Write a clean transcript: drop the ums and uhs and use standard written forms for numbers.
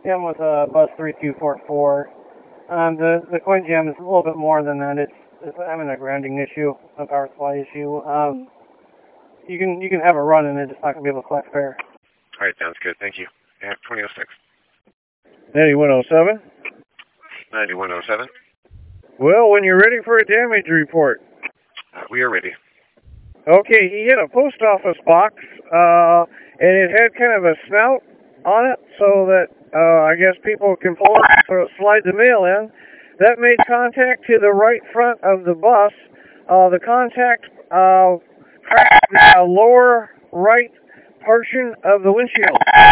Yeah, I'm with bus 3244. The coin jam is a little bit more than that. It's having a grounding issue, a power supply issue. You can have a run and it's just not gonna be able to collect fare. All right, sounds good. Thank you. Yeah, 2006. 9107. 9107. Well, when you're ready for a damage report. We are ready. Okay, he hit a post office box, and it had kind of a snout on it, so that I guess people can pull it, so slide the mail in. That made contact to the right front of the bus. The contact cracked the lower right portion of the windshield.